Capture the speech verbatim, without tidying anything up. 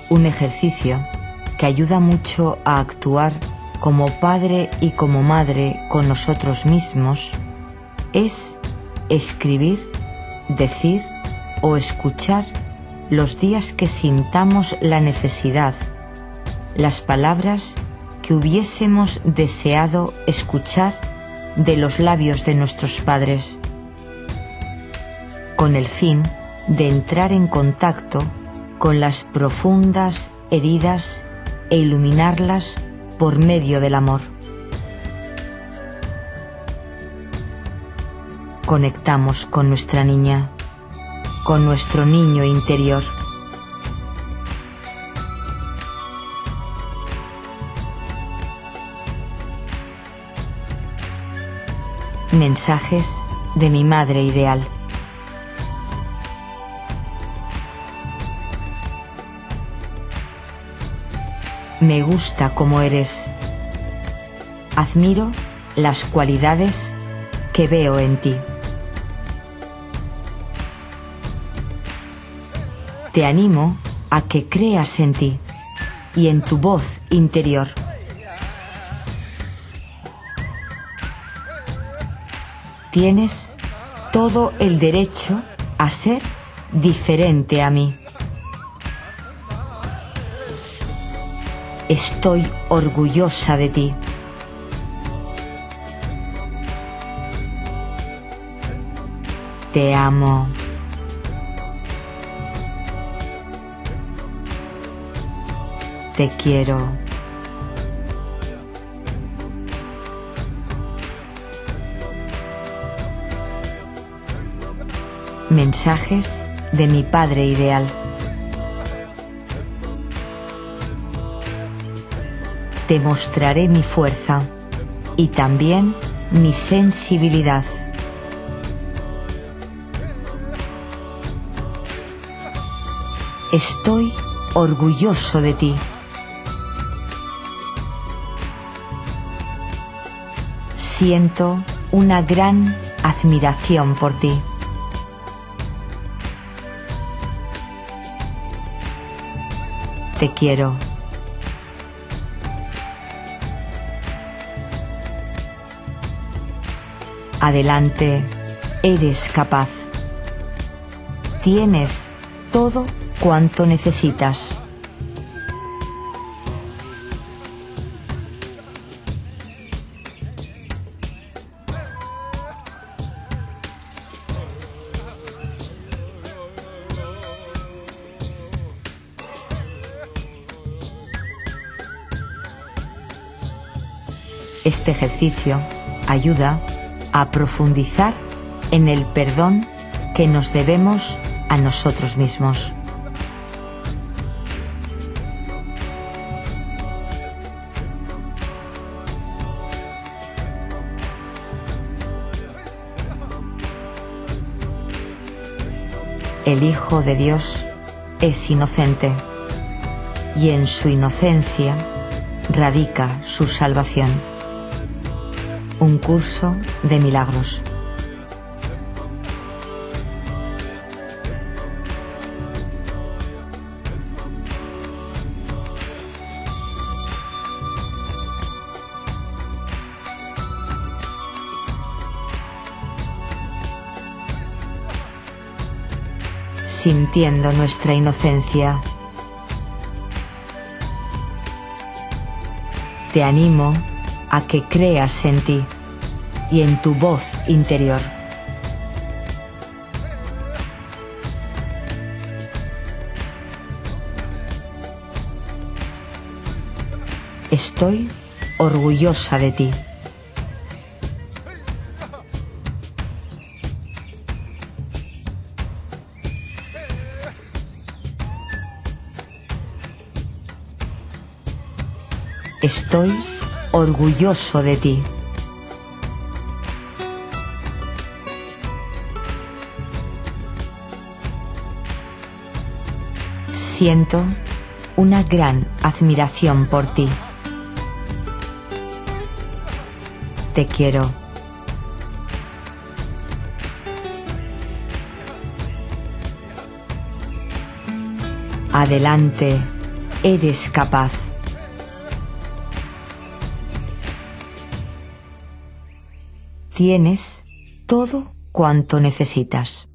Un ejercicio que ayuda mucho a actuar como padre y como madre con nosotros mismos es escribir, decir o escuchar los días que sintamos la necesidad, las palabras que hubiésemos deseado escuchar de los labios de nuestros padres, con el fin de entrar en contacto con las profundas heridas e iluminarlas por medio del amor. Conectamos con nuestra niña, con nuestro niño interior. Mensajes de mi madre ideal. Me gusta cómo eres. Admiro las cualidades que veo en ti. Te animo a que creas en ti y en tu voz interior. Tienes todo el derecho a ser diferente a mí. Estoy orgullosa de ti. Te amo. Te quiero. Mensajes de mi padre ideal. Te mostraré mi fuerza y también mi sensibilidad. Estoy orgulloso de ti. Siento una gran admiración por ti. Te quiero. Adelante, eres capaz. Tienes todo cuanto necesitas. Este ejercicio ayuda a profundizar en el perdón que nos debemos a nosotros mismos. El Hijo de Dios es inocente y en su inocencia radica su salvación. Un curso de milagros. Sintiendo nuestra inocencia, te animo a que creas en ti y en tu voz interior. Estoy orgullosa de ti. Estoy orgulloso de ti. Siento una gran admiración por ti. Te quiero. Adelante, eres capaz. Tienes todo cuanto necesitas.